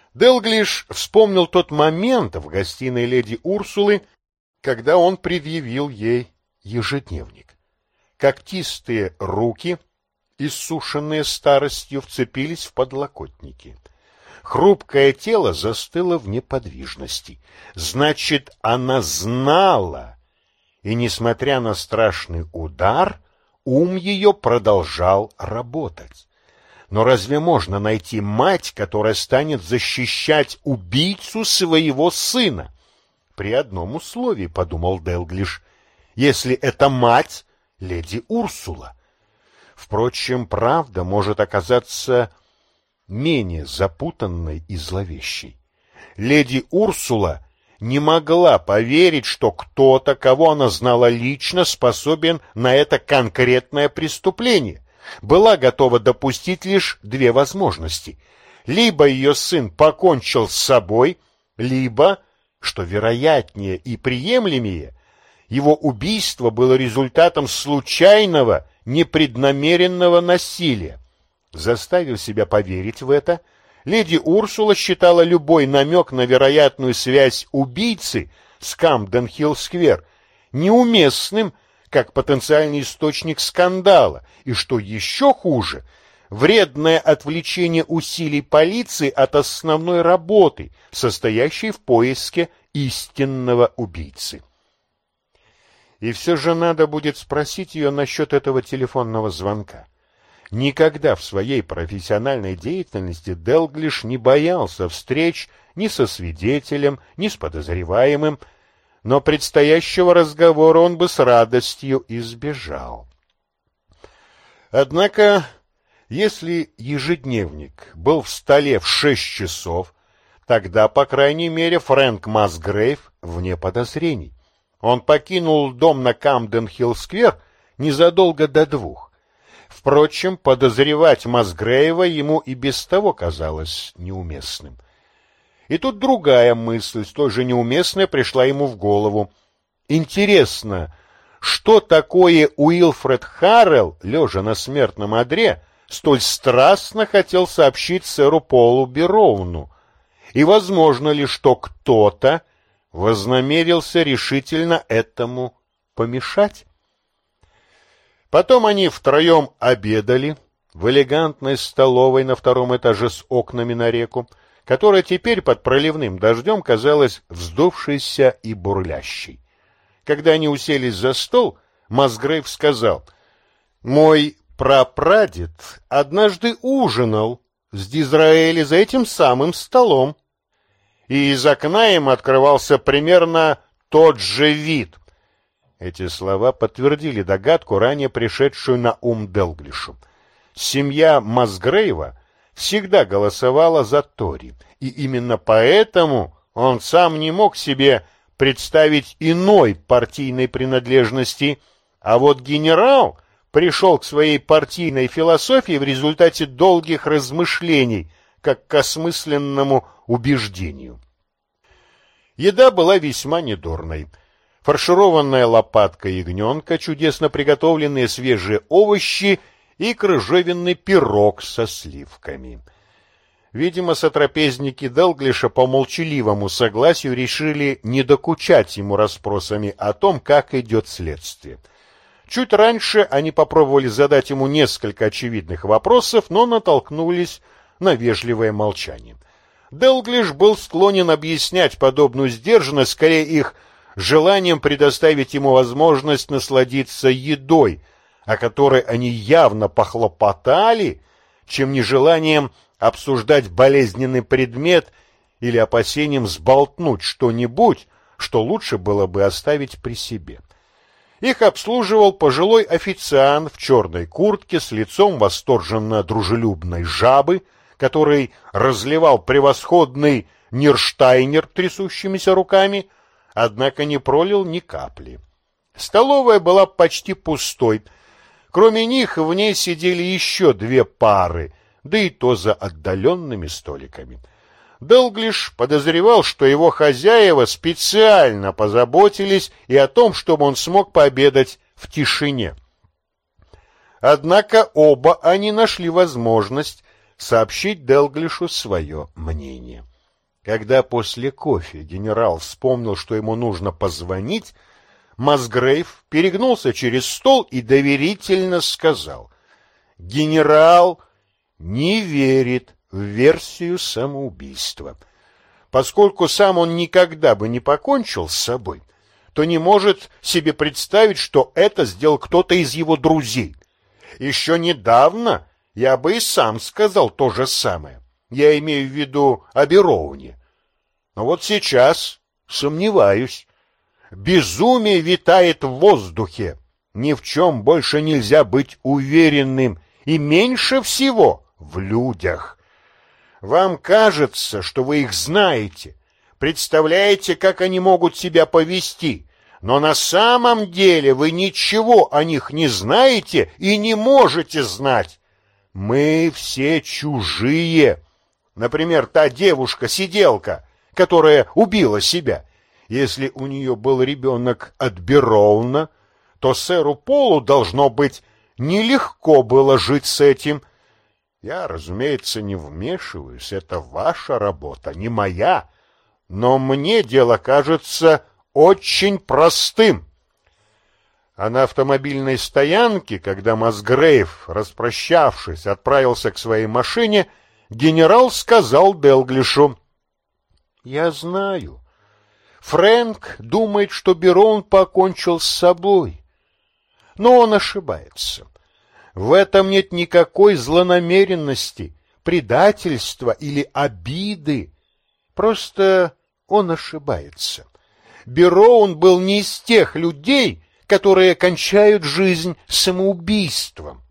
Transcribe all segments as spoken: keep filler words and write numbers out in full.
Делглиш вспомнил тот момент в гостиной леди Урсулы, когда он предъявил ей ежедневник. Когтистые руки, иссушенные старостью, вцепились в подлокотники. Хрупкое тело застыло в неподвижности. Значит, она знала, и, несмотря на страшный удар, ум ее продолжал работать. Но разве можно найти мать, которая станет защищать убийцу своего сына? При одном условии, — подумал Делглиш, — если это мать леди Урсула. Впрочем, правда может оказаться менее запутанной и зловещей. Леди Урсула не могла поверить, что кто-то, кого она знала лично, способен на это конкретное преступление. Была готова допустить лишь две возможности. Либо ее сын покончил с собой, либо, что вероятнее и приемлемее, его убийство было результатом случайного, непреднамеренного насилия. Заставив себя поверить в это, леди Урсула считала любой намек на вероятную связь убийцы с Камден-Хилл-сквер неуместным, как потенциальный источник скандала, и, что еще хуже, вредное отвлечение усилий полиции от основной работы, состоящей в поиске истинного убийцы. И все же надо будет спросить ее насчет этого телефонного звонка. Никогда в своей профессиональной деятельности Делглиш не боялся встреч ни со свидетелем, ни с подозреваемым, но предстоящего разговора он бы с радостью избежал. Однако, если ежедневник был в столе в шесть часов, тогда, по крайней мере, Фрэнк Масгрейв вне подозрений. Он покинул дом на Камден-Хилл-сквер незадолго до двух. Впрочем, подозревать Масгрейва ему и без того казалось неуместным. И тут другая мысль, столь же неуместная, пришла ему в голову. Интересно, что такое Уилфред Харрелл, лежа на смертном одре, столь страстно хотел сообщить сэру Полу Бероуну? И возможно ли, что кто-то вознамерился решительно этому помешать? Потом они втроем обедали в элегантной столовой на втором этаже с окнами на реку, которая теперь под проливным дождем казалась вздувшейся и бурлящей. Когда они уселись за стол, Масгрейв сказал: «Мой прапрадед однажды ужинал с Дизраэли за этим самым столом, и из окна им открывался примерно тот же вид». Эти слова подтвердили догадку, ранее пришедшую на ум Делглишу. Семья Масгрейва всегда голосовала за Тори, и именно поэтому он сам не мог себе представить иной партийной принадлежности, а вот генерал пришел к своей партийной философии в результате долгих размышлений, как к осмысленному убеждению. Еда была весьма недурной. Фаршированная лопатка ягненка, чудесно приготовленные свежие овощи и крыжовенный пирог со сливками. Видимо, сотрапезники Делглиша по молчаливому согласию решили не докучать ему расспросами о том, как идет следствие. Чуть раньше они попробовали задать ему несколько очевидных вопросов, но натолкнулись на вежливое молчание. Делглиш был склонен объяснять подобную сдержанность скорее их желанием предоставить ему возможность насладиться едой, о которой они явно похлопотали, чем нежеланием обсуждать болезненный предмет или опасением сболтнуть что-нибудь, что лучше было бы оставить при себе. Их обслуживал пожилой официант в черной куртке с лицом восторженно дружелюбной жабы, который разливал превосходный Нирштайнер трясущимися руками, однако не пролил ни капли. Столовая была почти пустой. Кроме них в ней сидели еще две пары, да и то за отдаленными столиками. Делглиш подозревал, что его хозяева специально позаботились и о том, чтобы он смог пообедать в тишине. Однако оба они нашли возможность сообщить Делглишу свое мнение. Когда после кофе генерал вспомнил, что ему нужно позвонить, Масгрейв перегнулся через стол и доверительно сказал: «Генерал не верит в версию самоубийства. Поскольку сам он никогда бы не покончил с собой, то не может себе представить, что это сделал кто-то из его друзей. Еще недавно я бы и сам сказал то же самое. Я имею в виду о Бероуне. Но вот сейчас сомневаюсь. Безумие витает в воздухе. Ни в чем больше нельзя быть уверенным, и меньше всего в людях. Вам кажется, что вы их знаете, представляете, как они могут себя повести, но на самом деле вы ничего о них не знаете и не можете знать. Мы все чужие. Например, та девушка-сиделка, которая убила себя. Если у нее был ребенок от Бероуна, то сэру Полу, должно быть, нелегко было жить с этим. Я, разумеется, не вмешиваюсь, это ваша работа, не моя, но мне дело кажется очень простым. А на автомобильной стоянке, когда Масгрейв, распрощавшись, отправился к своей машине, генерал сказал Делглишу: «Я знаю. Фрэнк думает, что Бероун покончил с собой. Но он ошибается. В этом нет никакой злонамеренности, предательства или обиды. Просто он ошибается. Бероун был не из тех людей, которые кончают жизнь самоубийством.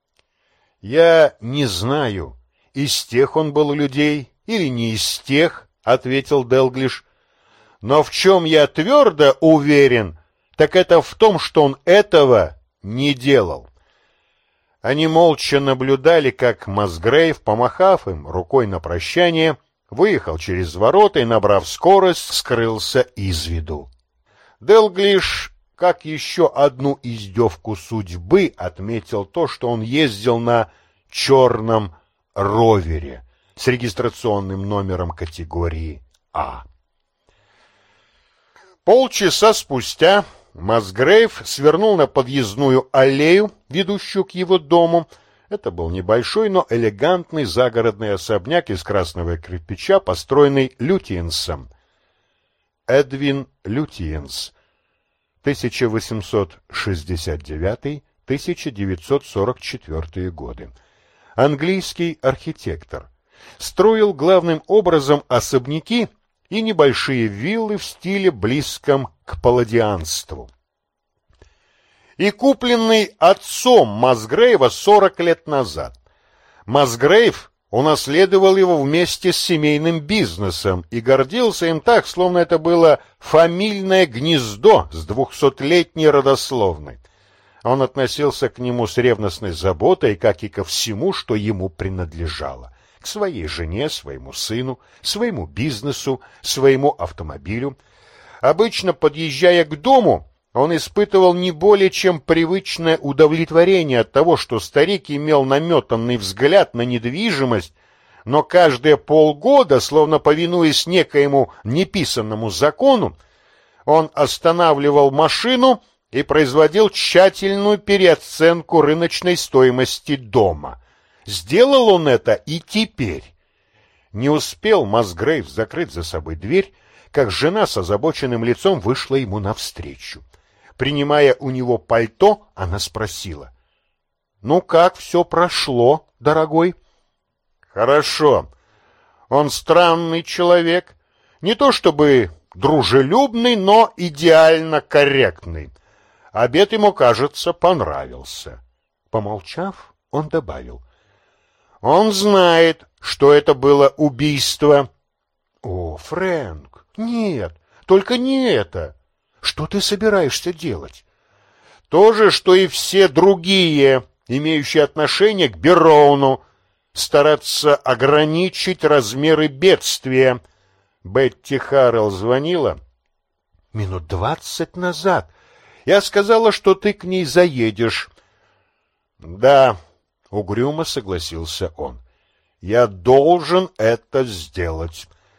Я не знаю, из тех он был людей или не из тех, — ответил Делглиш. Но в чем я твердо уверен, так это в том, что он этого не делал. Они молча наблюдали, как Масгрейв, помахав им рукой на прощание, выехал через ворота и, набрав скорость, скрылся из виду. Делглиш, как еще одну издевку судьбы, отметил то, что он ездил на черном ровере с регистрационным номером категории А. Полчаса спустя Масгрейв свернул на подъездную аллею, ведущую к его дому. Это был небольшой, но элегантный загородный особняк из красного кирпича, построенный Лютиенсом. Эдвин Лютиенс, тысяча восемьсот шестьдесят девятый — тысяча девятьсот сорок четвёртый годы. Английский архитектор. Строил главным образом особняки и небольшие виллы в стиле, близком к палладианству. И купленный отцом Масгрейва сорок лет назад. Масгрейв унаследовал его вместе с семейным бизнесом и гордился им так, словно это было фамильное гнездо с двухсотлетней родословной. Он относился к нему с ревностной заботой, как и ко всему, что ему принадлежало. К своей жене, своему сыну, своему бизнесу, своему автомобилю. Обычно, подъезжая к дому, он испытывал не более чем привычное удовлетворение от того, что старик имел наметанный взгляд на недвижимость, но каждые полгода, словно повинуясь некоему неписанному закону, он останавливал машину и производил тщательную переоценку рыночной стоимости дома. Сделал он это и теперь. Не успел Масгрейв закрыть за собой дверь, как жена с озабоченным лицом вышла ему навстречу. Принимая у него пальто, она спросила: «Ну как все прошло, дорогой?» «Хорошо. Он странный человек. Не то чтобы дружелюбный, но идеально корректный. Обед ему, кажется, понравился». Помолчав, он добавил: «Он знает, что это было убийство». «О, Фрэнк, нет, только не это. Что ты собираешься делать?» «То же, что и все другие, имеющие отношение к Бероуну. Стараться ограничить размеры бедствия». Бетти Харрелл звонила минут двадцать назад. Я сказала, что ты к ней заедешь. «Да», — угрюмо согласился он, — «я должен это сделать».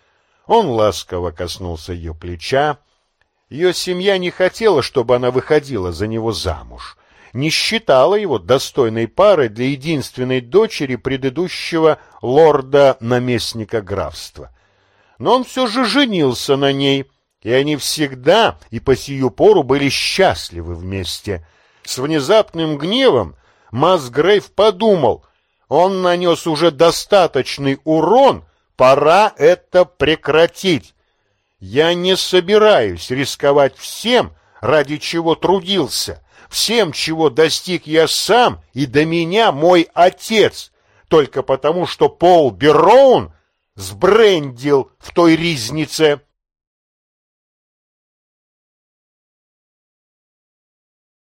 Он ласково коснулся ее плеча. Ее семья не хотела, чтобы она выходила за него замуж, не считала его достойной парой для единственной дочери предыдущего лорда-наместника графства. Но он все же женился на ней, и они всегда и по сию пору были счастливы вместе. С внезапным гневом Масгрейв подумал, он нанес уже достаточный урон, пора это прекратить. Я не собираюсь рисковать всем, ради чего трудился, всем, чего достиг я сам и до меня мой отец, только потому, что Пол Бероун сбрендил в той ризнице.